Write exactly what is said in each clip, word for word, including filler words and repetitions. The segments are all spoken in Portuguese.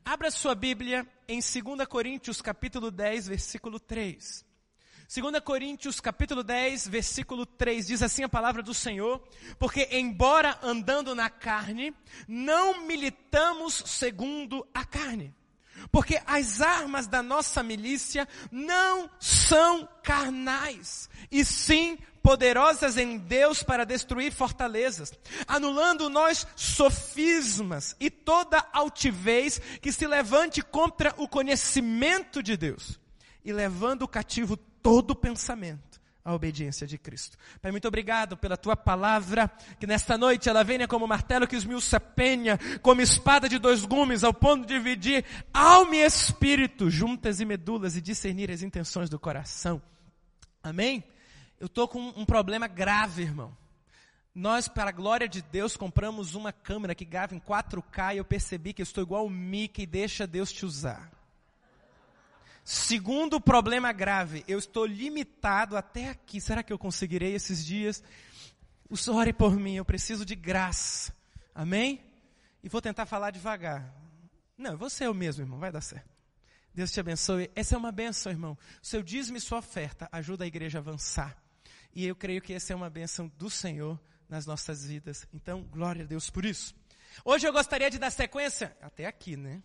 Abra sua Bíblia em dois Coríntios capítulo dez, versículo três. dois Coríntios capítulo dez, versículo três, diz assim a palavra do Senhor: porque embora andando na carne, não militamos segundo a carne. Porque as armas da nossa milícia não são carnais, e sim poderosas em Deus para destruir fortalezas, anulando nós sofismas e toda altivez que se levante contra o conhecimento de Deus, e levando cativo todo pensamento à obediência de Cristo. Pai, muito obrigado pela Tua palavra, que nesta noite ela venha como martelo que esmiuça a penha, como espada de dois gumes, ao ponto de dividir alma e espírito, juntas e medulas, e discernir as intenções do coração. Amém? Eu estou com um problema grave, irmão. Nós, para a glória de Deus, compramos uma câmera que grava em quatro K e eu percebi que eu estou igual o Mickey, deixa Deus te usar. Segundo problema grave, eu estou limitado até aqui. Será que eu conseguirei esses dias? O Senhor ore por mim, eu preciso de graça. Amém? E vou tentar falar devagar. Não, eu vou ser eu mesmo, irmão, vai dar certo. Deus te abençoe. Essa é uma bênção, irmão. O seu dízimo e sua oferta ajuda a igreja a avançar. E eu creio que essa é uma bênção do Senhor nas nossas vidas. Então, glória a Deus por isso. Hoje eu gostaria de dar sequência, até aqui, né?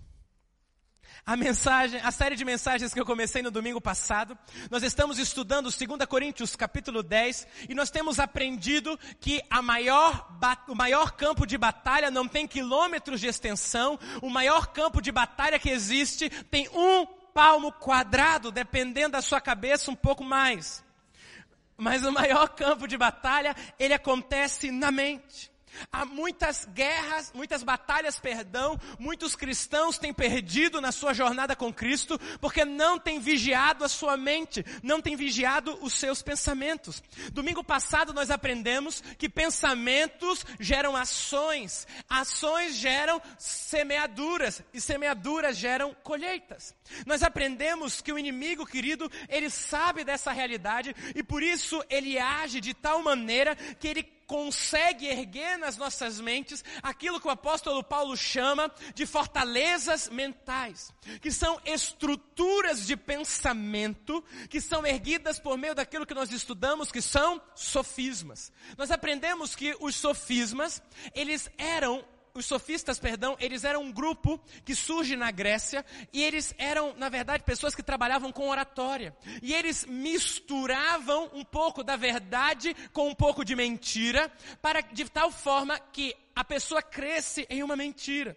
A mensagem, a série de mensagens que eu comecei no domingo passado. Nós estamos estudando dois Coríntios capítulo dez, e nós temos aprendido que a maior, o maior campo de batalha não tem quilômetros de extensão. O maior campo de batalha que existe tem um palmo quadrado, dependendo da sua cabeça, um pouco mais. Mas o maior campo de batalha, ele acontece na mente. Há muitas guerras, muitas batalhas, perdão, muitos cristãos têm perdido na sua jornada com Cristo, porque não têm vigiado a sua mente, não têm vigiado os seus pensamentos. Domingo passado nós aprendemos que pensamentos geram ações, ações geram semeaduras, e semeaduras geram colheitas. Nós aprendemos que o inimigo, querido, ele sabe dessa realidade, e por isso ele age de tal maneira que ele consegue erguer nas nossas mentes aquilo que o apóstolo Paulo chama de fortalezas mentais, que são estruturas de pensamento, que são erguidas por meio daquilo que nós estudamos, que são sofismas. Nós aprendemos que os sofismas, eles eram Os sofistas, perdão, eles eram um grupo que surge na Grécia, e eles eram, na verdade, pessoas que trabalhavam com oratória. E eles misturavam um pouco da verdade com um pouco de mentira, para de tal forma que a pessoa cresce em uma mentira.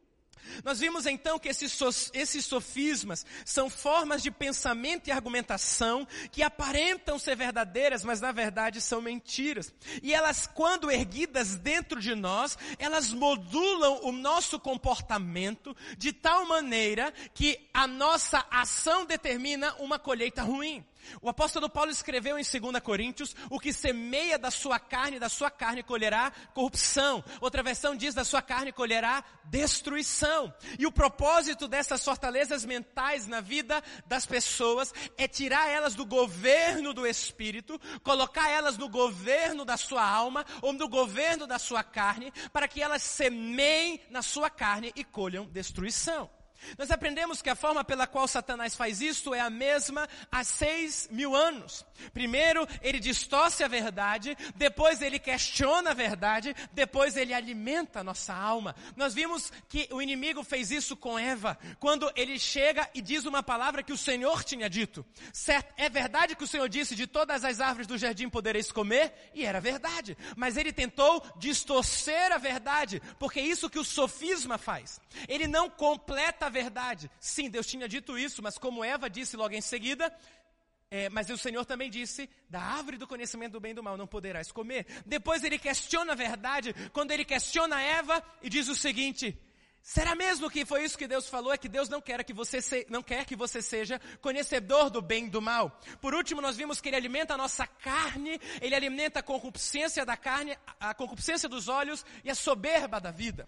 Nós vimos então que esses, so, esses sofismas são formas de pensamento e argumentação que aparentam ser verdadeiras, mas na verdade são mentiras. E elas, quando erguidas dentro de nós, elas modulam o nosso comportamento de tal maneira que a nossa ação determina uma colheita ruim. O apóstolo Paulo escreveu em dois Coríntios: o que semeia da sua carne, da sua carne colherá corrupção. Outra versão diz: da sua carne colherá destruição. E o propósito dessas fortalezas mentais na vida das pessoas é tirar elas do governo do espírito, colocar elas no governo da sua alma, ou no governo da sua carne, para que elas semeiem na sua carne e colham destruição. Nós aprendemos que a forma pela qual Satanás faz isso é a mesma há seis mil anos. Primeiro, ele distorce a verdade, depois ele questiona a verdade, depois ele alimenta a nossa alma. Nós vimos que o inimigo fez isso com Eva, quando ele chega e diz uma palavra que o Senhor tinha dito. Certo, é verdade que o Senhor disse: de todas as árvores do jardim podereis comer, e era verdade. Mas ele tentou distorcer a verdade, porque é isso que o sofisma faz. Ele não completa a verdade. Sim, Deus tinha dito isso, mas como Eva disse logo em seguida, é, mas o Senhor também disse: da árvore do conhecimento do bem e do mal não poderás comer. Depois ele questiona a verdade, quando ele questiona Eva e diz o seguinte: será mesmo que foi isso que Deus falou? É que Deus não quer que você, se, não quer que você seja conhecedor do bem e do mal. Por último, nós vimos que ele alimenta a nossa carne, ele alimenta a concupiscência da carne, a concupiscência dos olhos e a soberba da vida.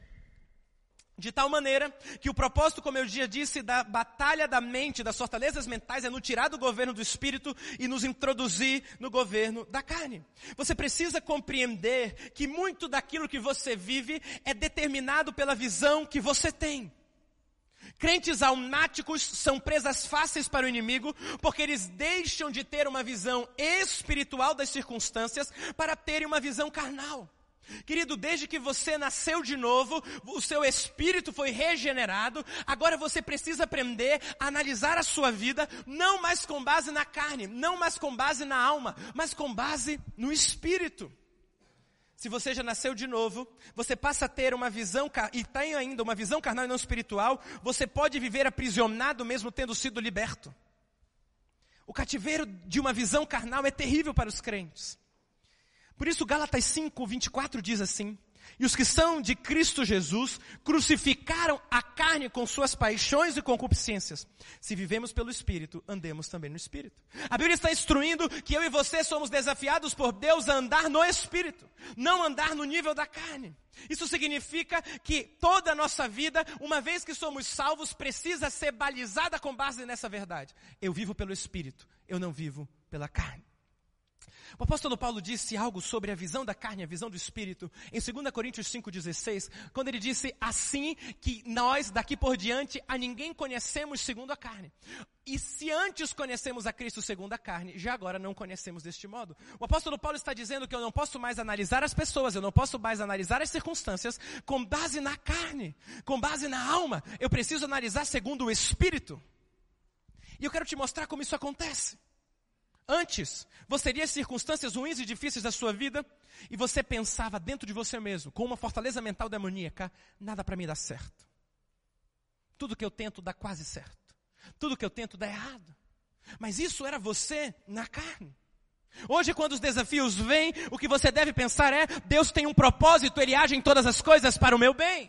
De tal maneira que o propósito, como eu já disse, da batalha da mente, das fortalezas mentais, é nos tirar do governo do espírito e nos introduzir no governo da carne. Você precisa compreender que muito daquilo que você vive é determinado pela visão que você tem. Crentes almáticos são presas fáceis para o inimigo, porque eles deixam de ter uma visão espiritual das circunstâncias para terem uma visão carnal. Querido, desde que você nasceu de novo, o seu espírito foi regenerado, agora você precisa aprender a analisar a sua vida, não mais com base na carne, não mais com base na alma, mas com base no espírito. Se você já nasceu de novo, você passa a ter uma visão, e tem ainda uma visão carnal e não espiritual, você pode viver aprisionado mesmo tendo sido liberto. O cativeiro de uma visão carnal é terrível para os crentes. Por isso Gálatas cinco, vinte e quatro diz assim: e os que são de Cristo Jesus crucificaram a carne com suas paixões e concupiscências. Se vivemos pelo Espírito, andemos também no Espírito. A Bíblia está instruindo que eu e você somos desafiados por Deus a andar no Espírito, não andar no nível da carne. Isso significa que toda a nossa vida, uma vez que somos salvos, precisa ser balizada com base nessa verdade. Eu vivo pelo Espírito, eu não vivo pela carne. O apóstolo Paulo disse algo sobre a visão da carne, a visão do Espírito, em dois Coríntios cinco, dezesseis, quando ele disse assim, que nós daqui por diante a ninguém conhecemos segundo a carne. E se antes conhecemos a Cristo segundo a carne, já agora não conhecemos deste modo. O apóstolo Paulo está dizendo que eu não posso mais analisar as pessoas, eu não posso mais analisar as circunstâncias com base na carne, com base na alma. Eu preciso analisar segundo o Espírito. E eu quero te mostrar como isso acontece. Antes, você teria circunstâncias ruins e difíceis da sua vida, e você pensava dentro de você mesmo, com uma fortaleza mental demoníaca, nada para mim dá certo. Tudo que eu tento dá quase certo. Tudo que eu tento dá errado. Mas isso era você na carne. Hoje, quando os desafios vêm, o que você deve pensar é: Deus tem um propósito, Ele age em todas as coisas para o meu bem.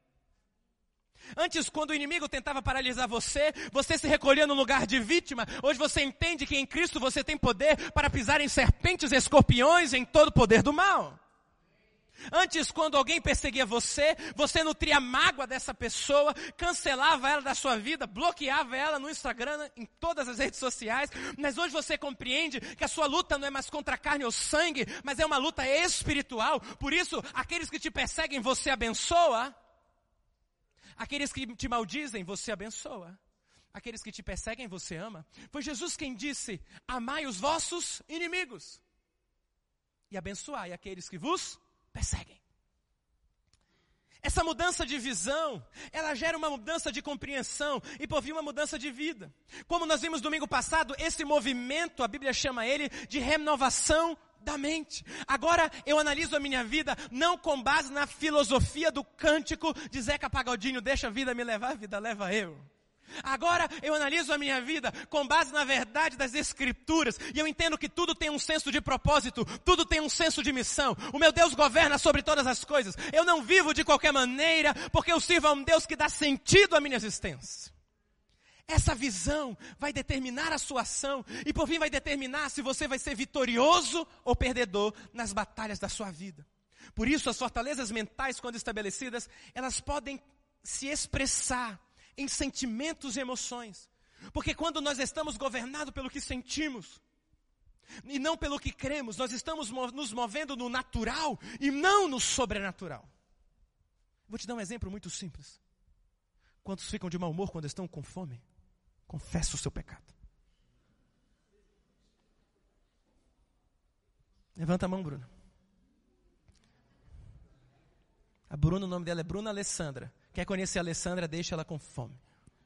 Antes, quando o inimigo tentava paralisar você, você se recolhia no lugar de vítima. Hoje você entende que em Cristo você tem poder para pisar em serpentes e escorpiões, em todo o poder do mal. Antes, quando alguém perseguia você, você nutria mágoa dessa pessoa, cancelava ela da sua vida, bloqueava ela no Instagram, em todas as redes sociais. Mas hoje você compreende que a sua luta não é mais contra a carne ou sangue, mas é uma luta espiritual. Por isso, aqueles que te perseguem, você abençoa. Aqueles que te maldizem, você abençoa. Aqueles que te perseguem, você ama. Foi Jesus quem disse: amai os vossos inimigos e abençoai aqueles que vos perseguem. Essa mudança de visão, ela gera uma mudança de compreensão e por fim uma mudança de vida. Como nós vimos domingo passado, esse movimento, a Bíblia chama ele de renovação da mente. Agora eu analiso a minha vida não com base na filosofia do cântico de Zeca Pagodinho: deixa a vida me levar, a vida leva eu. Agora eu analiso a minha vida com base na verdade das Escrituras, e eu entendo que tudo tem um senso de propósito, tudo tem um senso de missão. O meu Deus governa sobre todas as coisas. Eu não vivo de qualquer maneira, porque eu sirvo a um Deus que dá sentido à minha existência. Essa visão vai determinar a sua ação e por fim vai determinar se você vai ser vitorioso ou perdedor nas batalhas da sua vida. Por isso as fortalezas mentais, quando estabelecidas, elas podem se expressar em sentimentos e emoções. Porque quando nós estamos governados pelo que sentimos e não pelo que cremos, nós estamos nos movendo no natural e não no sobrenatural. Vou te dar um exemplo muito simples. Quantos ficam de mau humor quando estão com fome? Confessa o seu pecado. Levanta a mão, Bruno. A Bruna, o nome dela é Bruna Alessandra. Quer conhecer a Alessandra, deixa ela com fome.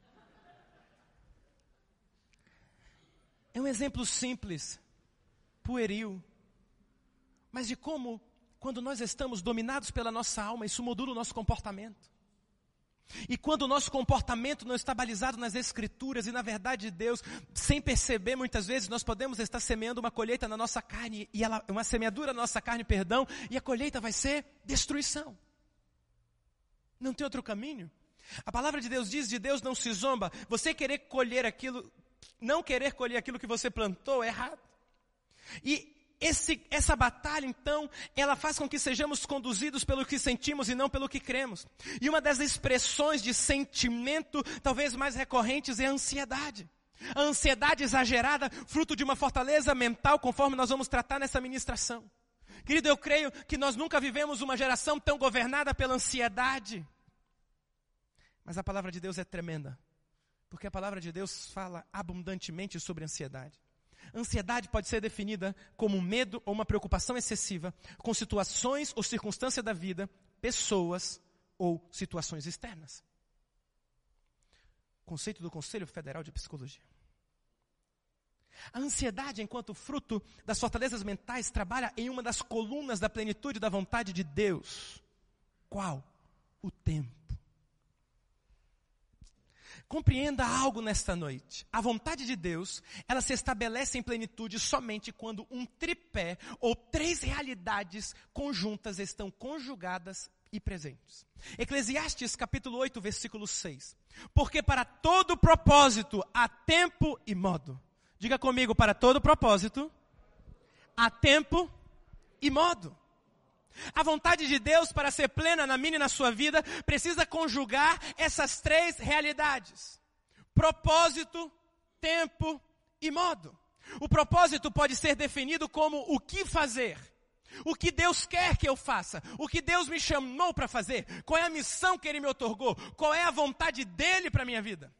É um exemplo simples, pueril, mas de como, quando nós estamos dominados pela nossa alma, isso modula o nosso comportamento. E quando o nosso comportamento não está balizado nas Escrituras e na verdade de Deus, sem perceber, muitas vezes nós podemos estar semeando uma colheita na nossa carne, e ela, uma semeadura na nossa carne, perdão, e a colheita vai ser destruição. Não tem outro caminho. A palavra de Deus diz: de Deus não se zomba. Você querer colher aquilo, não querer colher aquilo que você plantou é errado. E Esse, essa batalha, então, ela faz com que sejamos conduzidos pelo que sentimos e não pelo que cremos. E uma das expressões de sentimento, talvez mais recorrentes, é a ansiedade. A ansiedade exagerada, fruto de uma fortaleza mental, conforme nós vamos tratar nessa ministração. Querido, eu creio que nós nunca vivemos uma geração tão governada pela ansiedade. Mas a palavra de Deus é tremenda, porque a palavra de Deus fala abundantemente sobre ansiedade. Ansiedade pode ser definida como um medo ou uma preocupação excessiva com situações ou circunstâncias da vida, pessoas ou situações externas. Conceito do Conselho Federal de Psicologia. A ansiedade, enquanto fruto das fortalezas mentais, trabalha em uma das colunas da plenitude da vontade de Deus. Qual? O tempo. Compreenda algo nesta noite. A vontade de Deus, ela se estabelece em plenitude somente quando um tripé ou três realidades conjuntas estão conjugadas e presentes. Eclesiastes capítulo oito, versículo seis. Porque para todo propósito há tempo e modo. Diga comigo, para todo propósito há tempo e modo. A vontade de Deus, para ser plena na minha e na sua vida, precisa conjugar essas três realidades: propósito, tempo e modo. O propósito pode ser definido como o que fazer, o que Deus quer que eu faça, o que Deus me chamou para fazer, qual é a missão que Ele me otorgou, qual é a vontade dEle para a minha vida.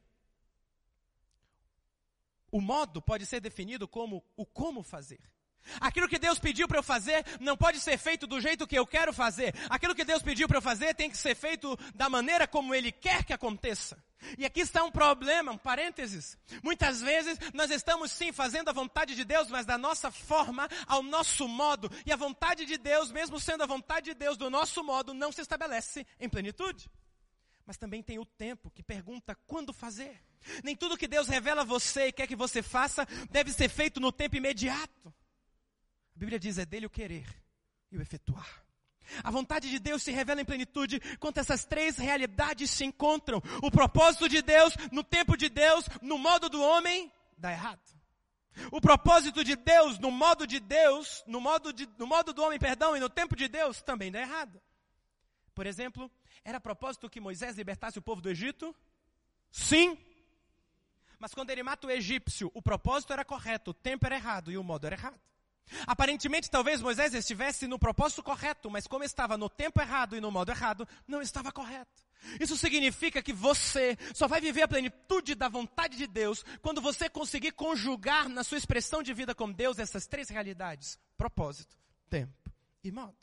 O modo pode ser definido como o como fazer. Aquilo que Deus pediu para eu fazer não pode ser feito do jeito que eu quero fazer. Aquilo que Deus pediu para eu fazer tem que ser feito da maneira como Ele quer que aconteça. E aqui está um problema, um parênteses. Muitas vezes nós estamos sim fazendo a vontade de Deus, mas da nossa forma, ao nosso modo. E a vontade de Deus, mesmo sendo a vontade de Deus do nosso modo, não se estabelece em plenitude. Mas também tem o tempo que pergunta quando fazer. Nem tudo que Deus revela a você e quer que você faça deve ser feito no tempo imediato. A Bíblia diz, é dele o querer e o efetuar. A vontade de Deus se revela em plenitude quando essas três realidades se encontram. O propósito de Deus, no tempo de Deus, no modo do homem, dá errado. O propósito de Deus, no modo de Deus, no modo, de, no modo do homem, perdão, e no tempo de Deus, também dá errado. Por exemplo, era propósito que Moisés libertasse o povo do Egito? Sim. Mas quando ele mata o egípcio, o propósito era correto, o tempo era errado e o modo era errado. Aparentemente, talvez Moisés estivesse no propósito correto, mas como estava no tempo errado e no modo errado, não estava correto. Isso significa que você só vai viver a plenitude da vontade de Deus quando você conseguir conjugar na sua expressão de vida com Deus essas três realidades: propósito, tempo e modo.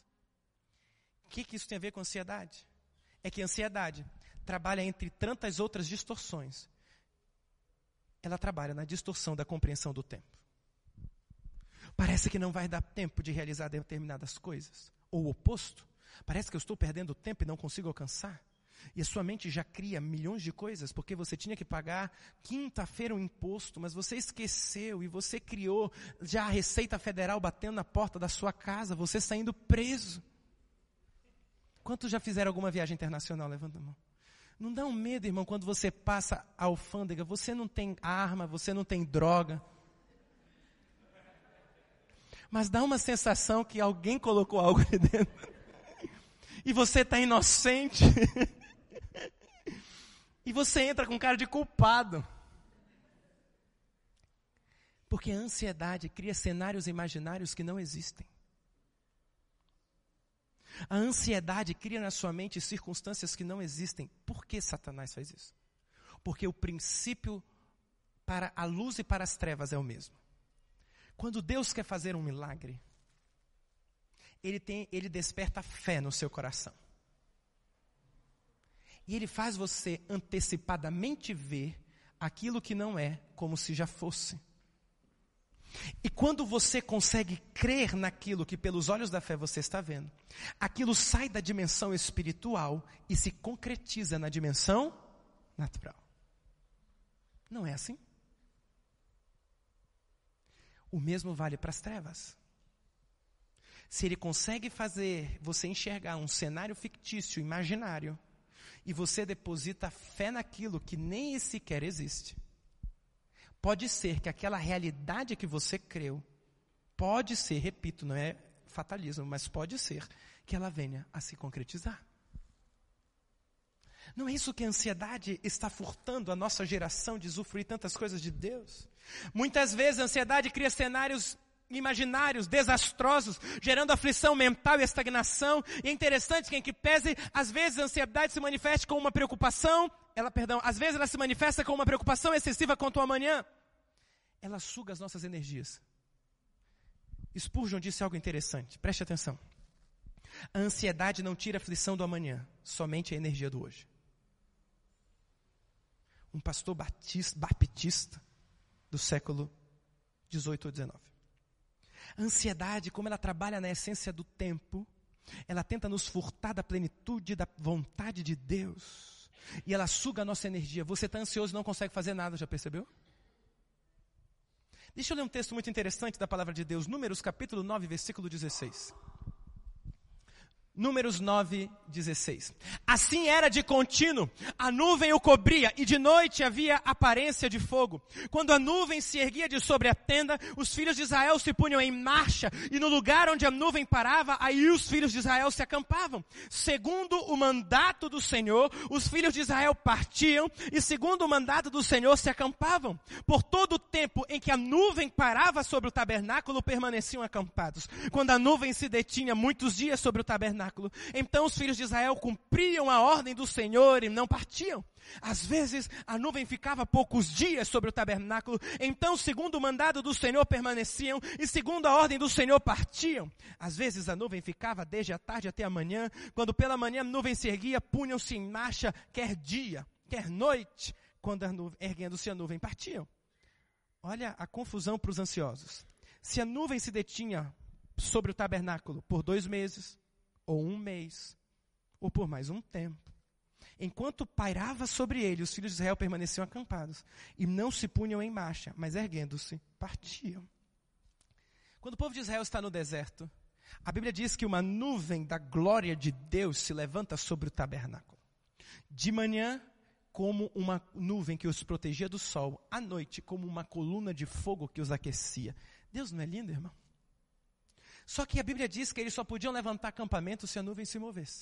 O que, que isso tem a ver com ansiedade? É que a ansiedade trabalha entre tantas outras distorções. Ela trabalha na distorção da compreensão do tempo. Parece que não vai dar tempo de realizar determinadas coisas. Ou o oposto. Parece que eu estou perdendo tempo e não consigo alcançar. E a sua mente já cria milhões de coisas, porque você tinha que pagar quinta-feira um imposto, mas você esqueceu e você criou já a Receita Federal batendo na porta da sua casa, você saindo preso. Quantos já fizeram alguma viagem internacional? Levanta a mão. Não dá um medo, irmão, quando você passa a alfândega, você não tem arma, você não tem droga. Mas dá uma sensação que alguém colocou algo ali dentro. E você está inocente. E você entra com cara de culpado. Porque a ansiedade cria cenários imaginários que não existem. A ansiedade cria na sua mente circunstâncias que não existem. Por que Satanás faz isso? Porque o princípio para a luz e para as trevas é o mesmo. Quando Deus quer fazer um milagre, Ele, tem, ele desperta fé no seu coração. E Ele faz você antecipadamente ver aquilo que não é como se já fosse. E quando você consegue crer naquilo que pelos olhos da fé você está vendo, aquilo sai da dimensão espiritual e se concretiza na dimensão natural. Não é assim? O mesmo vale para as trevas. Se ele consegue fazer você enxergar um cenário fictício, imaginário, e você deposita fé naquilo que nem sequer existe, pode ser que aquela realidade que você creu, pode ser, repito, não é fatalismo, mas pode ser que ela venha a se concretizar. Não é isso que a ansiedade está furtando a nossa geração de usufruir tantas coisas de Deus? Muitas vezes a ansiedade cria cenários imaginários, desastrosos, gerando aflição mental e estagnação. E é interessante que em que pese, às vezes a ansiedade se manifeste como uma preocupação ela, perdão, às vezes ela se manifesta com uma preocupação excessiva quanto ao amanhã. Ela suga as nossas energias. Spurgeon disse algo interessante, preste atenção. A ansiedade não tira a aflição do amanhã, somente a energia do hoje. Um pastor batista, baptista do século dezoito ou dezenove. A ansiedade, como ela trabalha na essência do tempo, ela tenta nos furtar da plenitude da vontade de Deus. E ela suga a nossa energia. Você está ansioso e não consegue fazer nada, já percebeu? Deixa eu ler um texto muito interessante da palavra de Deus. Números capítulo nove, versículo dezesseis. Números nove, dezesseis. Assim era de contínuo, a nuvem o cobria, e de noite havia aparência de fogo. Quando a nuvem se erguia de sobre a tenda, os filhos de Israel se punham em marcha, e no lugar onde a nuvem parava, aí os filhos de Israel se acampavam. Segundo o mandato do Senhor, os filhos de Israel partiam, e segundo o mandato do Senhor se acampavam. Por todo o tempo em que a nuvem parava sobre o tabernáculo, permaneciam acampados. Quando a nuvem se detinha muitos dias sobre o tabernáculo, então os filhos de Israel cumpriam a ordem do Senhor e não partiam. Às vezes a nuvem ficava poucos dias sobre o tabernáculo, então segundo o mandado do Senhor permaneciam e segundo a ordem do Senhor partiam. Às vezes a nuvem ficava desde a tarde até a manhã, quando pela manhã a nuvem se erguia, punham-se em marcha, quer dia, quer noite, quando a nuvem, erguendo-se a nuvem, partiam. Olha a confusão para os ansiosos. Se a nuvem se detinha sobre o tabernáculo por dois meses, ou um mês, ou por mais um tempo, enquanto pairava sobre ele, os filhos de Israel permaneciam acampados, e não se punham em marcha, mas erguendo-se, partiam. Quando o povo de Israel está no deserto, a Bíblia diz que uma nuvem da glória de Deus se levanta sobre o tabernáculo. De manhã, como uma nuvem que os protegia do sol, à noite, como uma coluna de fogo que os aquecia. Deus não é lindo, irmão? Só que a Bíblia diz que eles só podiam levantar acampamento se a nuvem se movesse.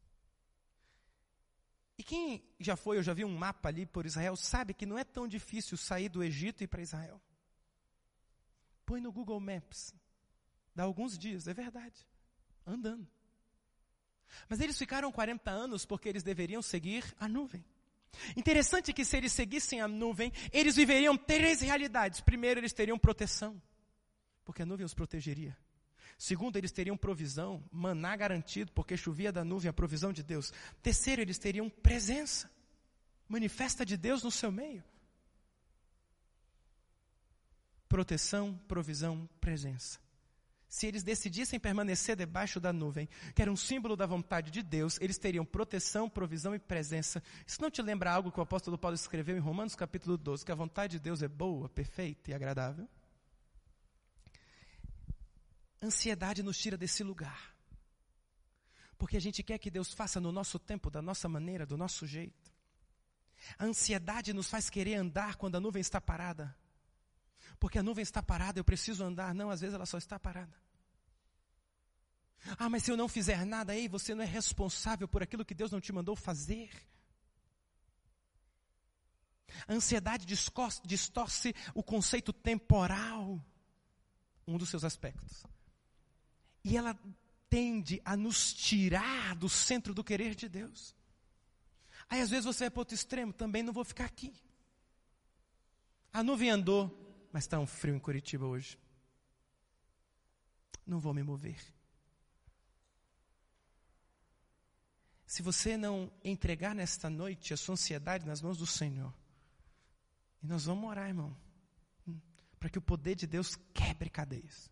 E quem já foi, eu já vi um mapa ali por Israel, sabe que não é tão difícil sair do Egito e ir para Israel. Põe no Google Maps. Dá alguns dias, é verdade. Andando. Mas eles ficaram quarenta anos porque eles deveriam seguir a nuvem. Interessante que se eles seguissem a nuvem, eles viveriam três realidades. Primeiro, eles teriam proteção, porque a nuvem os protegeria. Segundo, eles teriam provisão, maná garantido, porque chovia da nuvem a provisão de Deus. Terceiro, eles teriam presença, manifesta de Deus no seu meio. Proteção, provisão, presença. Se eles decidissem permanecer debaixo da nuvem, que era um símbolo da vontade de Deus, eles teriam proteção, provisão e presença. Isso não te lembra algo que o apóstolo Paulo escreveu em Romanos capítulo doze, que a vontade de Deus é boa, perfeita e agradável? Ansiedade nos tira desse lugar. Porque a gente quer que Deus faça no nosso tempo, da nossa maneira, do nosso jeito. A ansiedade nos faz querer andar quando a nuvem está parada. Porque a nuvem está parada, eu preciso andar. Não, às vezes ela só está parada. Ah, mas se eu não fizer nada, aí você não é responsável por aquilo que Deus não te mandou fazer. A ansiedade distorce o conceito temporal, um dos seus aspectos. E ela tende a nos tirar do centro do querer de Deus. Aí às vezes você vai para outro extremo, também não vou ficar aqui. A nuvem andou, mas está um frio em Curitiba hoje. Não vou me mover. Se você não entregar nesta noite a sua ansiedade nas mãos do Senhor, e nós vamos orar, irmão, para que o poder de Deus quebre cadeias.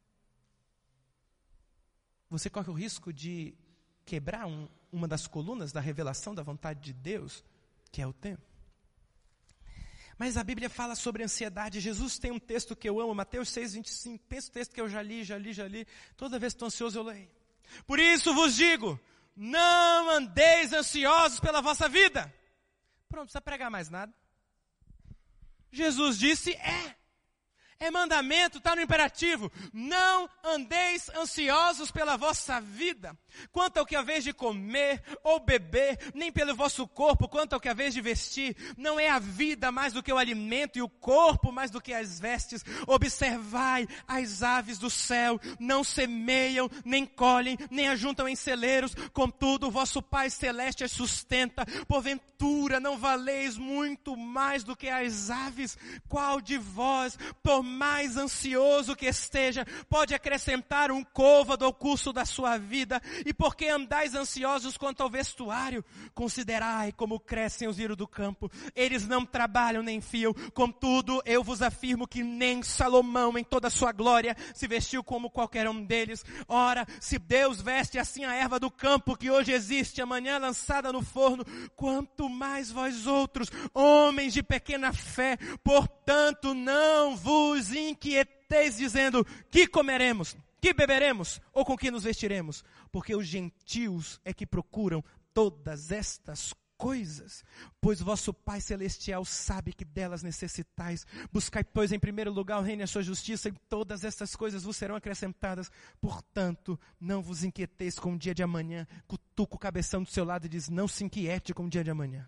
Você corre o risco de quebrar um, uma das colunas da revelação da vontade de Deus, que é o tempo. Mas a Bíblia fala sobre ansiedade. Jesus tem um texto que eu amo, Mateus seis, vinte e cinco. Pensa o texto que eu já li, já li, já li. Toda vez que estou ansioso eu leio. Por isso vos digo, não andeis ansiosos pela vossa vida. Pronto, não precisa pregar mais nada. Jesus disse, é. É mandamento, está no imperativo. Não andeis ansiosos pela vossa vida, quanto ao que haveis de comer ou beber, nem pelo vosso corpo, quanto ao que haveis de vestir. Não é a vida mais do que o alimento e o corpo mais do que as vestes. Observai as aves do céu, não semeiam, nem colhem, nem ajuntam em celeiros, contudo o vosso Pai Celeste as sustenta. Porventura não valeis muito mais do que as aves? Qual de vós, por mais ansioso que esteja, pode acrescentar um côvado ao curso da sua vida? E por que andais ansiosos quanto ao vestuário? Considerai como crescem os lírios do campo. Eles não trabalham nem fiam. Contudo, eu vos afirmo que nem Salomão, em toda a sua glória, se vestiu como qualquer um deles. Ora, se Deus veste assim a erva do campo, que hoje existe, amanhã lançada no forno, quanto mais vós outros, homens de pequena fé, portanto não vos inquieteis dizendo: que comeremos, que beberemos, ou com que nos vestiremos? Porque os gentios é que procuram todas estas coisas, pois vosso Pai Celestial sabe que delas necessitais. Buscai, pois, em primeiro lugar o reino e a sua justiça, e todas estas coisas vos serão acrescentadas. Portanto, não vos inquieteis com o dia de amanhã. Cutuca o cabeção do seu lado e diz: não se inquiete com o dia de amanhã.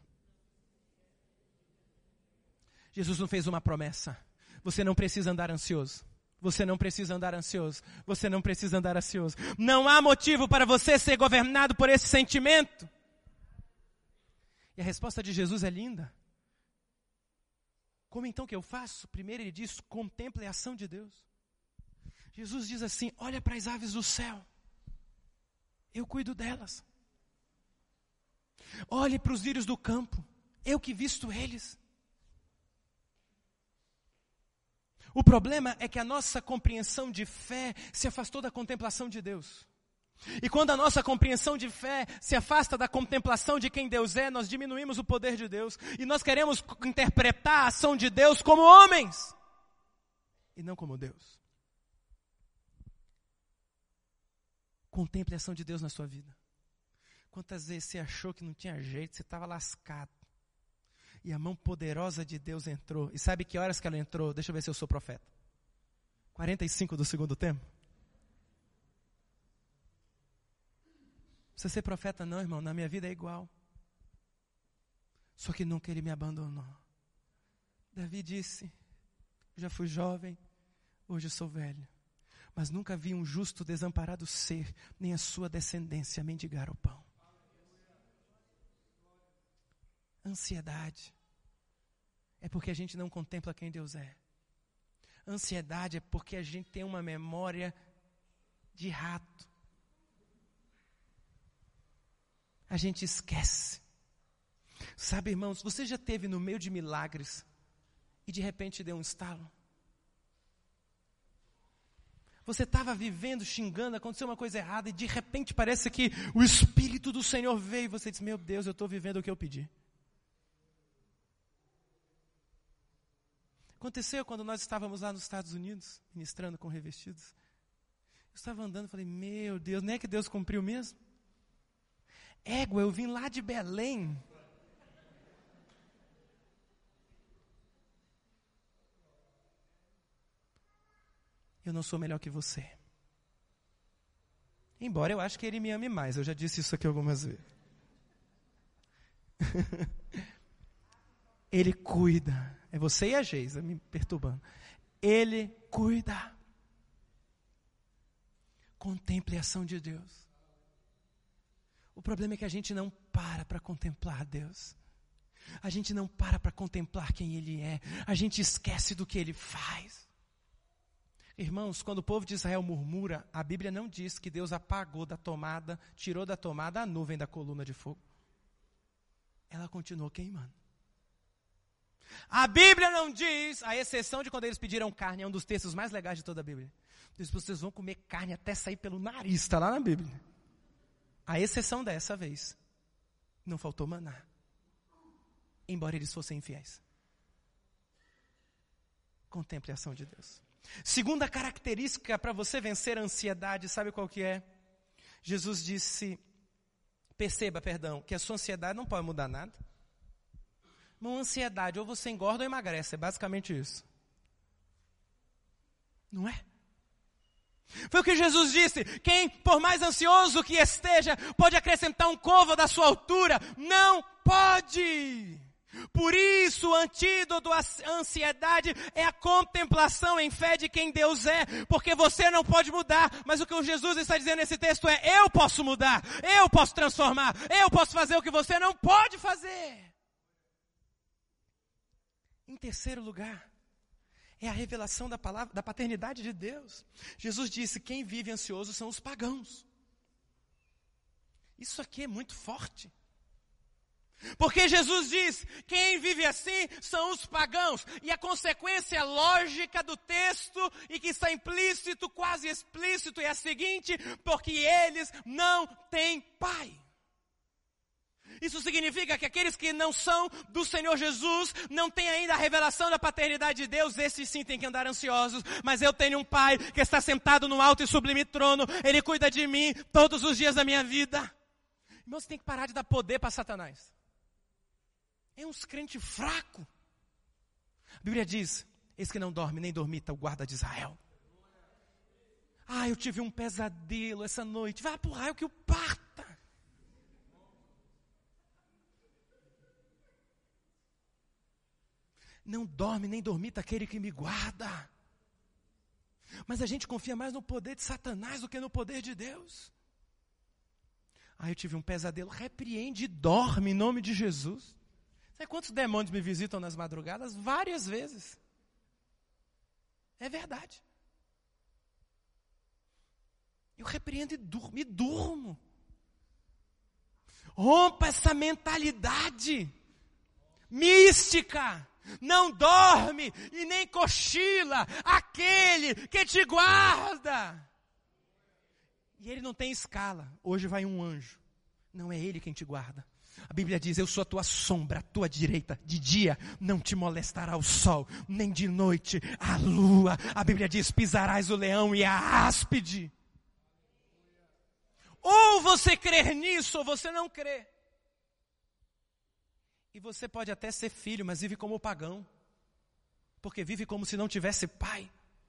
Jesus não fez uma promessa. Você não precisa andar ansioso. Você não precisa andar ansioso. Você não precisa andar ansioso. Não há motivo para você ser governado por esse sentimento. E a resposta de Jesus é linda. Como então que eu faço? Primeiro ele diz: contemple a ação de Deus. Jesus diz assim: olha para as aves do céu. Eu cuido delas. Olhe para os lírios do campo. Eu que visto eles. O problema é que a nossa compreensão de fé se afastou da contemplação de Deus. E quando a nossa compreensão de fé se afasta da contemplação de quem Deus é, nós diminuímos o poder de Deus. E nós queremos interpretar a ação de Deus como homens, e não como Deus. Contemple a ação de Deus na sua vida. Quantas vezes você achou que não tinha jeito, você estava lascado. E a mão poderosa de Deus entrou. E sabe que horas que ela entrou? Deixa eu ver se eu sou profeta. quarenta e cinco do segundo tempo. Não precisa ser profeta não, irmão. Na minha vida é igual. Só que nunca ele me abandonou. Davi disse: já fui jovem, hoje sou velho. Mas nunca vi um justo desamparado ser, nem a sua descendência mendigar o pão. Ansiedade é porque a gente não contempla quem Deus é. Ansiedade é porque a gente tem uma memória de rato. A gente esquece. Sabe, irmãos, você já esteve no meio de milagres e de repente deu um estalo? Você estava vivendo, xingando, aconteceu uma coisa errada e de repente parece que o Espírito do Senhor veio e você diz: meu Deus, eu estou vivendo o que eu pedi. Aconteceu quando nós estávamos lá nos Estados Unidos, ministrando com revestidos. Eu estava andando e falei: meu Deus, não é que Deus cumpriu mesmo? Égua, eu vim lá de Belém. Eu não sou melhor que você. Embora eu acho que ele me ame mais. Eu já disse isso aqui algumas vezes. Ele cuida. É você e a Geisa me perturbando. Ele cuida. Contemple a ação de Deus. O problema é que a gente não para para contemplar Deus. A gente não para para contemplar quem Ele é. A gente esquece do que Ele faz. Irmãos, quando o povo de Israel murmura, a Bíblia não diz que Deus apagou da tomada, tirou da tomada a nuvem da coluna de fogo. Ela continuou queimando. A Bíblia não diz, à exceção de quando eles pediram carne, é um dos textos mais legais de toda a Bíblia. Diz: vocês vão comer carne até sair pelo nariz, está lá na Bíblia. A exceção dessa vez, não faltou maná, embora eles fossem infiéis. Contemple a ação de Deus. Segunda característica para você vencer a ansiedade, sabe qual que é? Jesus disse, perceba, perdão, que a sua ansiedade não pode mudar nada. Uma ansiedade, ou você engorda ou emagrece, é basicamente isso. Não é? Foi o que Jesus disse: quem por mais ansioso que esteja, pode acrescentar um côvado da sua altura? Não pode! Por isso, o antídoto à ansiedade é a contemplação em fé de quem Deus é, porque você não pode mudar, mas o que o Jesus está dizendo nesse texto é: eu posso mudar, eu posso transformar, eu posso fazer o que você não pode fazer. Em terceiro lugar, é a revelação da palavra, da paternidade de Deus. Jesus disse: quem vive ansioso são os pagãos. Isso aqui é muito forte. Porque Jesus diz: quem vive assim são os pagãos. E a consequência lógica do texto, e que está implícito, quase explícito, é a seguinte: porque eles não têm pai. Isso significa que aqueles que não são do Senhor Jesus, não têm ainda a revelação da paternidade de Deus, esses sim têm que andar ansiosos. Mas eu tenho um pai que está sentado no alto e sublime trono, ele cuida de mim todos os dias da minha vida. Irmãos, tem que parar de dar poder para Satanás. É uns crentes fracos. A Bíblia diz: eis que não dorme nem dormita o guarda de Israel. Ah, eu tive um pesadelo essa noite. Vai pro raio que o parta. Não dorme nem dormita aquele que me guarda. Mas a gente confia mais no poder de Satanás do que no poder de Deus. Ah, eu tive um pesadelo. Repreende e dorme em nome de Jesus. Sabe quantos demônios me visitam nas madrugadas? Várias vezes. É verdade. Eu repreendo e durmo. E durmo. Rompa essa mentalidade mística. Não dorme e nem cochila aquele que te guarda. E ele não tem escala. Hoje vai um anjo. Não é ele quem te guarda. A Bíblia diz: eu sou a tua sombra, a tua direita. De dia não te molestará o sol, nem de noite a lua. A Bíblia diz: pisarás o leão e a áspide. Ou você crer nisso, ou você não crê. E você pode até ser filho, mas vive como pagão. Porque vive como se não tivesse pai.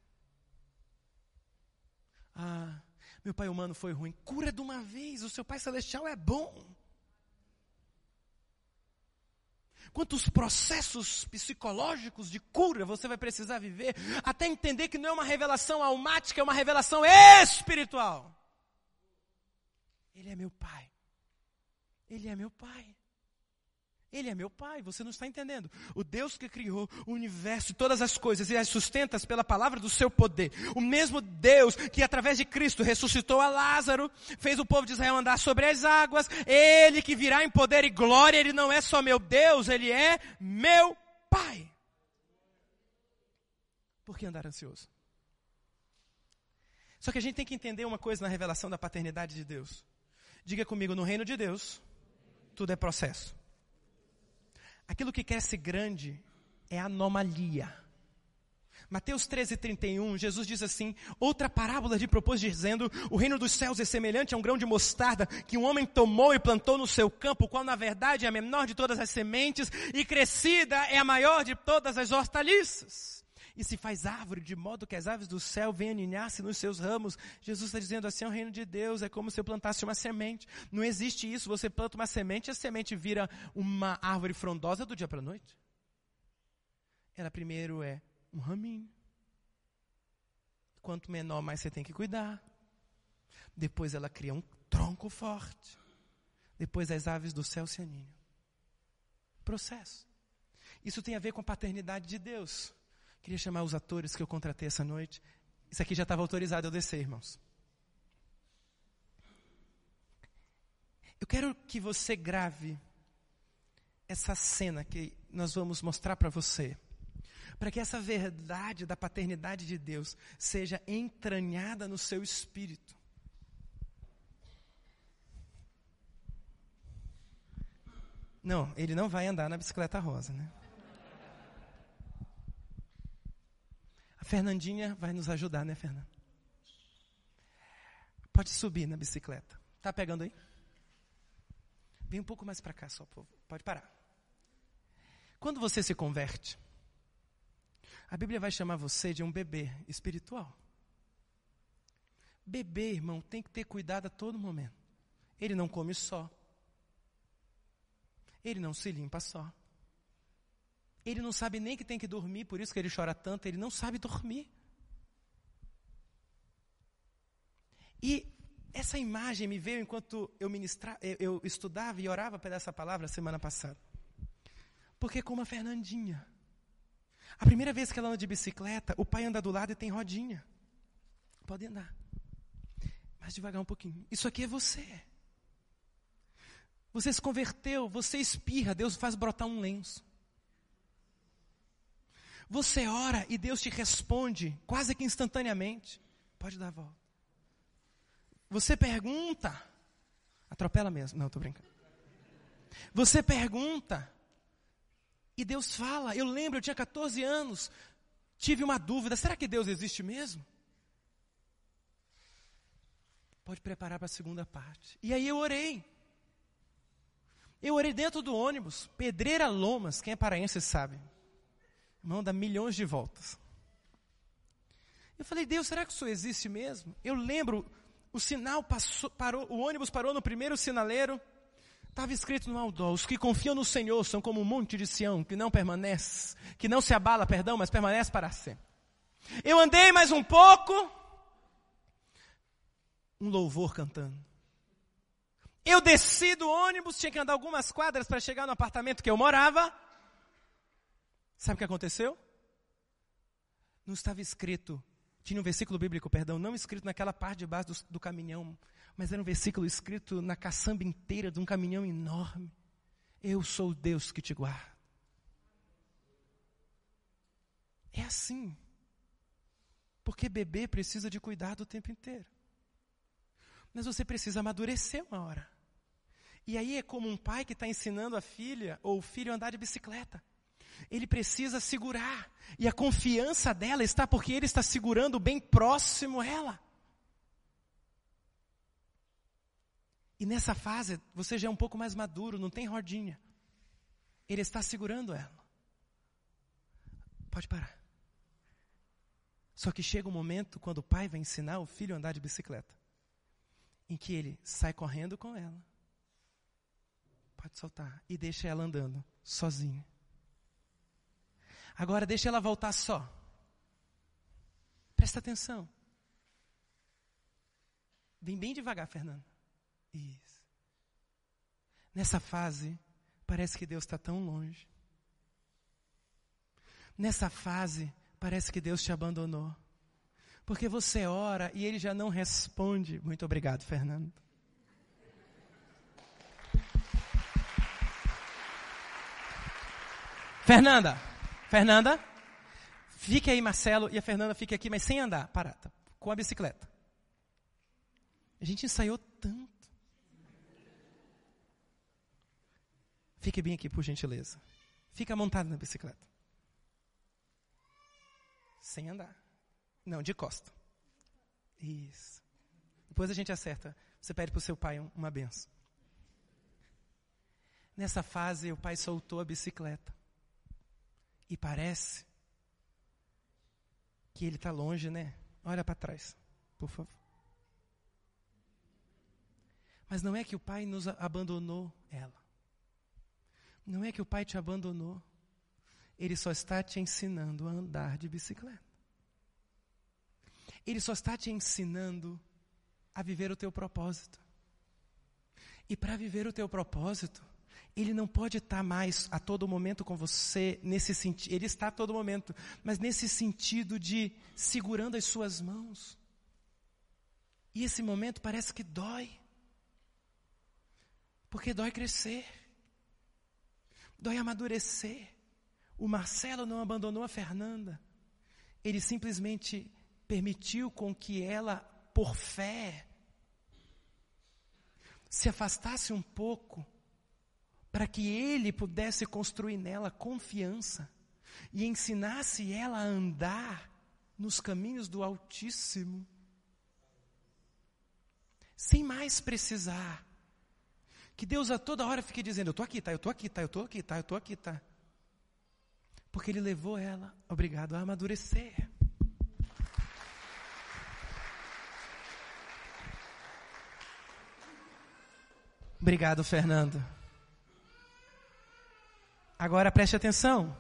Ah, meu pai humano foi ruim. Cura de uma vez, o seu pai celestial é bom. Quantos processos psicológicos de cura você vai precisar viver, até entender que não é uma revelação almática, é uma revelação espiritual. Ele é meu pai. Ele é meu pai. Ele é meu pai, você não está entendendo. O Deus que criou o universo e todas as coisas e as sustenta pela palavra do seu poder. O mesmo Deus que através de Cristo ressuscitou a Lázaro, fez o povo de Israel andar sobre as águas. Ele que virá em poder e glória, ele não é só meu Deus, ele é meu pai. Por que andar ansioso? Só que a gente tem que entender uma coisa na revelação da paternidade de Deus. Diga comigo: no reino de Deus, tudo é processo. Aquilo que cresce grande é anomalia. Mateus treze, trinta e um, Jesus diz assim: outra parábola lhe propôs dizendo: o reino dos céus é semelhante a um grão de mostarda que um homem tomou e plantou no seu campo, qual na verdade é a menor de todas as sementes, e crescida é a maior de todas as hortaliças. E se faz árvore, de modo que as aves do céu venham aninhar-se nos seus ramos. Jesus está dizendo assim: o reino de Deus é como se eu plantasse uma semente. Não existe isso, você planta uma semente e a semente vira uma árvore frondosa do dia para a noite. Ela primeiro é um raminho. Quanto menor, mais você tem que cuidar. Depois ela cria um tronco forte. Depois as aves do céu se aninham. Processo. Isso tem a ver com a paternidade de Deus. Queria chamar os atores que eu contratei essa noite. Isso aqui já estava autorizado eu descer, irmãos. Eu quero que você grave essa cena que nós vamos mostrar para você. Para que essa verdade da paternidade de Deus seja entranhada no seu espírito. Não, ele não vai andar na bicicleta rosa, né? A Fernandinha vai nos ajudar, né, Fernanda? Pode subir na bicicleta. Tá pegando aí? Vem um pouco mais para cá, só, povo. Pode parar. Quando você se converte, A Bíblia vai chamar você de um bebê espiritual. Bebê, irmão, tem que ter cuidado a todo momento. Ele não come só. Ele não se limpa só. Ele não sabe nem que tem que dormir, por isso que ele chora tanto, ele não sabe dormir. E essa imagem me veio enquanto eu, ministra, eu, eu estudava e orava por essa palavra semana passada. Porque como a Fernandinha, a primeira vez que ela anda de bicicleta, o pai anda do lado e tem rodinha. Pode andar. Mas devagar um pouquinho. Isso aqui é você. Você se converteu, você espirra, Deus faz brotar um lenço. Você ora e Deus te responde quase que instantaneamente. Pode dar a volta. Você pergunta, atropela mesmo, não, estou brincando. Você pergunta e Deus fala. Eu lembro, eu tinha catorze anos, tive uma dúvida, será que Deus existe mesmo? Pode preparar para a segunda parte. E aí eu orei. Eu orei dentro do ônibus, Pedreira Lomas, quem é paraense sabe. Irmão, dá milhões de voltas. Eu falei, Deus, será que o Senhor existe mesmo? Eu lembro, o sinal passou, parou, o ônibus parou no primeiro sinaleiro, estava escrito no outdoor, os que confiam no Senhor são como um monte de Sião, que não permanece, que não se abala, perdão, mas permanece para sempre. Eu andei mais um pouco, um louvor cantando. Eu desci do ônibus, tinha que andar algumas quadras para chegar no apartamento que eu morava. Sabe o que aconteceu? Não estava escrito, tinha um versículo bíblico, perdão, não escrito naquela parte de baixo do, do caminhão, mas era um versículo escrito na caçamba inteira de um caminhão enorme. Eu sou o Deus que te guarda. É assim. Porque bebê precisa de cuidado o tempo inteiro. Mas você precisa amadurecer uma hora. E aí é como um pai que está ensinando a filha ou o filho a andar de bicicleta. Ele precisa segurar. E a confiança dela está porque ele está segurando bem próximo a ela. E nessa fase, você já é um pouco mais maduro, não tem rodinha. Ele está segurando ela. Pode parar. Só que chega um momento, quando o pai vai ensinar o filho a andar de bicicleta, em que ele sai correndo com ela. Pode soltar. E deixa ela andando, sozinha. Agora deixa ela voltar só. Presta atenção. Vem bem devagar, Fernanda. Isso. Nessa fase, parece que Deus está tão longe. Nessa fase, parece que Deus te abandonou. Porque você ora e Ele já não responde. Muito obrigado, Fernando. Fernanda, Fernanda, fique aí, Marcelo, e a Fernanda fique aqui, mas sem andar, parada, com a bicicleta. A gente ensaiou tanto. Fique bem aqui, por gentileza. Fica montado na bicicleta. Sem andar. Não, de costa. Isso. Depois a gente acerta. Você pede para o seu pai uma benção. Nessa fase, o pai soltou a bicicleta. E parece que ele está longe, né? Olha para trás, por favor. Mas não é que o pai nos abandonou ela. Não é que o pai te abandonou. Ele só está te ensinando a andar de bicicleta. Ele só está te ensinando a viver o teu propósito. E para viver o teu propósito, Ele não pode estar mais a todo momento com você, nesse sentido. Ele está a todo momento, mas nesse sentido de segurando as suas mãos. E esse momento parece que dói. Porque dói crescer. Dói amadurecer. O Marcelo não abandonou a Fernanda. Ele simplesmente permitiu com que ela, por fé, se afastasse um pouco, para que ele pudesse construir nela confiança e ensinasse ela a andar nos caminhos do Altíssimo, sem mais precisar que Deus a toda hora fique dizendo, eu estou aqui, tá, eu estou aqui, tá, eu estou aqui, tá, eu estou aqui, tá. Porque Ele levou ela, obrigado, a amadurecer. Obrigado, Fernando. Agora preste atenção.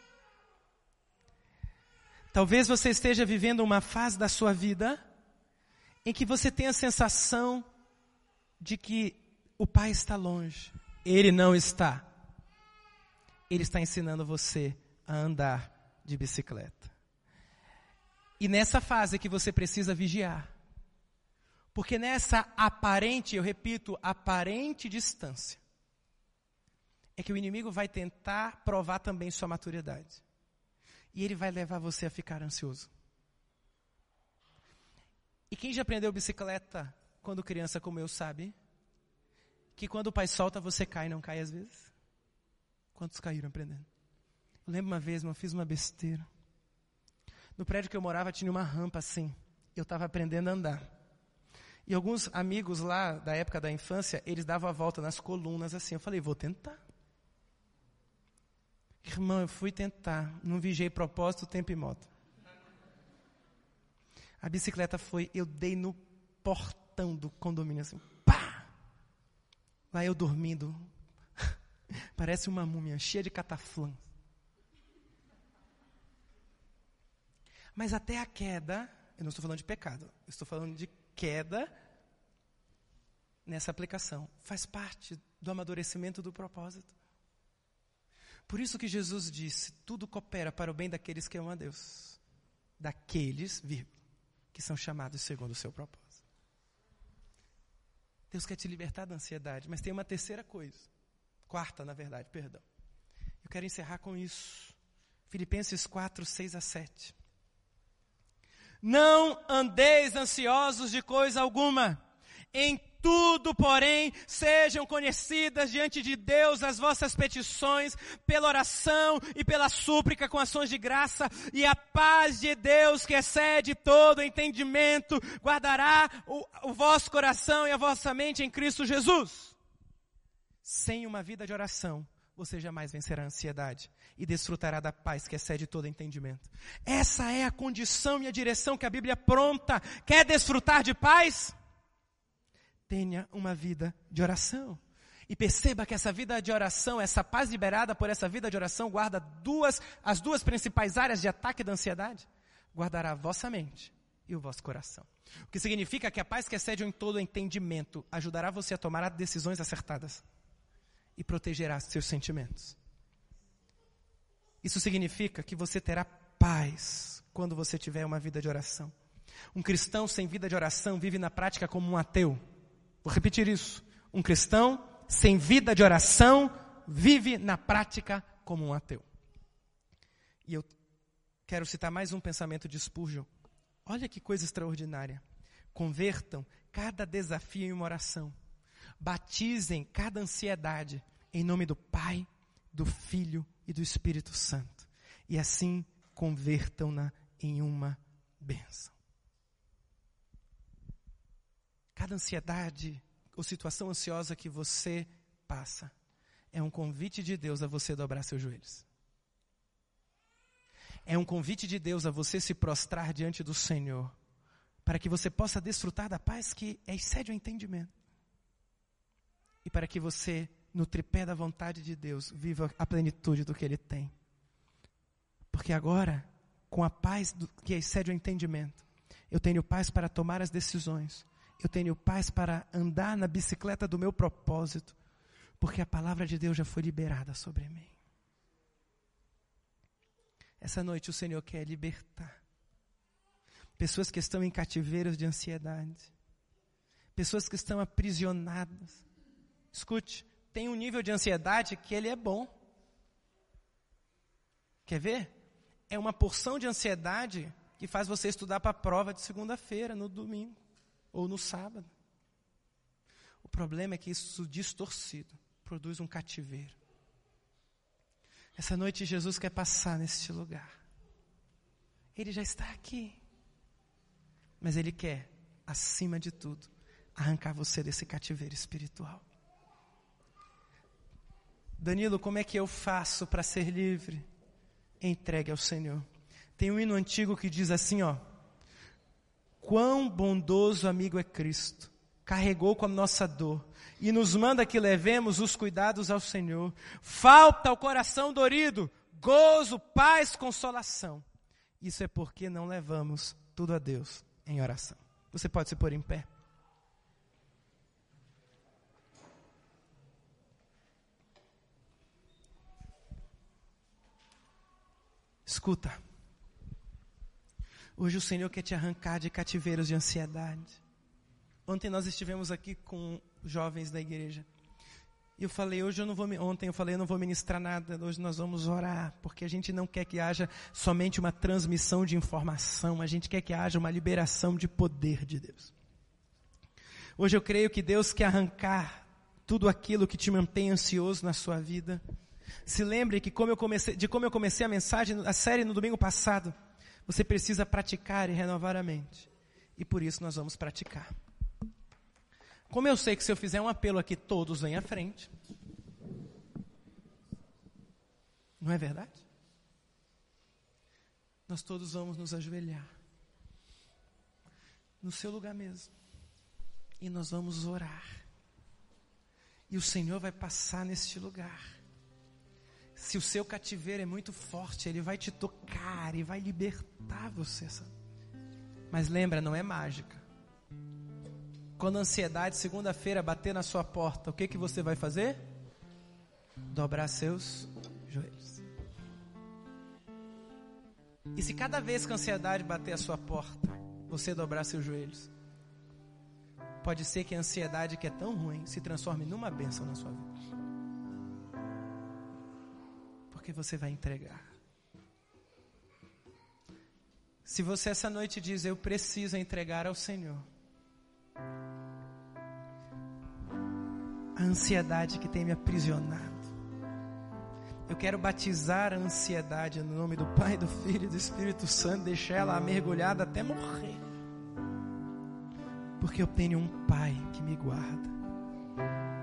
Talvez você esteja vivendo uma fase da sua vida em que você tem a sensação de que o pai está longe. Ele não está. Ele está ensinando você a andar de bicicleta. E nessa fase é que você precisa vigiar. Porque nessa aparente, eu repito, aparente distância, é que o inimigo vai tentar provar também sua maturidade. E ele vai levar você a ficar ansioso. E quem já aprendeu bicicleta quando criança como eu sabe, que quando o pai solta você cai, não cai às vezes? Quantos caíram aprendendo? Eu lembro uma vez, eu fiz uma besteira. No prédio que eu morava tinha uma rampa assim. Eu estava aprendendo a andar. E alguns amigos lá da época da infância, eles davam a volta nas colunas assim. Eu falei, vou tentar. Irmão, eu fui tentar, não vigiei propósito, tempo e moto. A bicicleta foi, eu dei no portão do condomínio assim, pá! Lá eu dormindo, parece uma múmia, cheia de cataflã. Mas até a queda, eu não estou falando de pecado, eu estou falando de queda nessa aplicação. Faz parte do amadurecimento do propósito. Por isso que Jesus disse, tudo coopera para o bem daqueles que amam a Deus. Daqueles, vírgula, que são chamados segundo o seu propósito. Deus quer te libertar da ansiedade, mas tem uma terceira coisa. Quarta, na verdade, perdão. Eu quero encerrar com isso. Filipenses quatro, seis a sete. Não andeis ansiosos de coisa alguma. Em tudo, porém, sejam conhecidas diante de Deus as vossas petições, pela oração e pela súplica com ações de graça, e a paz de Deus, que excede todo entendimento, guardará o, o vosso coração e a vossa mente em Cristo Jesus. Sem uma vida de oração, você jamais vencerá a ansiedade e desfrutará da paz que excede todo entendimento. Essa é a condição e a direção que a Bíblia pronta. Quer desfrutar de paz? Tenha uma vida de oração. E perceba que essa vida de oração, essa paz liberada por essa vida de oração, guarda duas, as duas principais áreas de ataque da ansiedade. Guardará a vossa mente e o vosso coração. O que significa que a paz que excede em todo entendimento ajudará você a tomar decisões acertadas e protegerá seus sentimentos. Isso significa que você terá paz quando você tiver uma vida de oração. Um cristão sem vida de oração vive na prática como um ateu. Vou repetir isso. Um cristão sem vida de oração vive na prática como um ateu. E eu quero citar mais um pensamento de Spurgeon. Olha que coisa extraordinária. Convertam cada desafio em uma oração. Batizem cada ansiedade em nome do Pai, do Filho e do Espírito Santo. E assim convertam-na em uma bênção. Cada ansiedade ou situação ansiosa que você passa é um convite de Deus a você dobrar seus joelhos. É um convite de Deus a você se prostrar diante do Senhor, para que você possa desfrutar da paz que excede o entendimento. E para que você, no tripé da vontade de Deus, viva a plenitude do que Ele tem. Porque agora, com a paz do, que excede o entendimento, eu tenho paz para tomar as decisões. Eu tenho paz para andar na bicicleta do meu propósito, porque a palavra de Deus já foi liberada sobre mim. Essa noite o Senhor quer libertar pessoas que estão em cativeiros de ansiedade, pessoas que estão aprisionadas. Escute, tem um nível de ansiedade que ele é bom. Quer ver? É uma porção de ansiedade que faz você estudar para a prova de segunda-feira, no domingo. Ou no sábado. O problema é que isso distorcido produz um cativeiro. Essa noite Jesus quer passar neste lugar. Ele já está aqui. Mas Ele quer, acima de tudo, arrancar você desse cativeiro espiritual. Danilo, como é que eu faço para ser livre? entregue ao Senhor. Tem um hino antigo que diz assim, ó: quão bondoso amigo é Cristo, carregou com a nossa dor e nos manda que levemos os cuidados ao Senhor. Falta ao coração dorido gozo, paz, consolação. Isso é porque não levamos tudo a Deus em oração. Você pode se pôr em pé. Escuta. Hoje o Senhor quer te arrancar de cativeiros de ansiedade. Ontem nós estivemos aqui com jovens da igreja. E eu falei, hoje eu não vou, ontem eu falei, eu não vou ministrar nada, hoje nós vamos orar, porque a gente não quer que haja somente uma transmissão de informação, a gente quer que haja uma liberação de poder de Deus. Hoje eu creio que Deus quer arrancar tudo aquilo que te mantém ansioso na sua vida. Se lembre que como eu comecei, de como eu comecei a mensagem, a série no domingo passado, você precisa praticar e renovar a mente. E por isso nós vamos praticar. Como eu sei que se eu fizer um apelo aqui, todos vêm à frente. Não é verdade? Nós todos vamos nos ajoelhar. No seu lugar mesmo. E nós vamos orar. E o Senhor vai passar neste lugar. Se o seu cativeiro é muito forte, Ele vai te tocar e vai libertar você. Mas lembra, não é mágica. Quando a ansiedade, segunda-feira, bater na sua porta, o que, que você vai fazer? Dobrar seus joelhos. E se cada vez que a ansiedade bater a sua porta, você dobrar seus joelhos, pode ser que a ansiedade que é tão ruim se transforme numa bênção na sua vida. Porque você vai entregar. Se você essa noite diz, eu preciso entregar ao Senhor a ansiedade que tem me aprisionado, eu quero batizar a ansiedade no nome do Pai, do Filho e do Espírito Santo, deixar ela mergulhada até morrer, porque eu tenho um Pai que me guarda.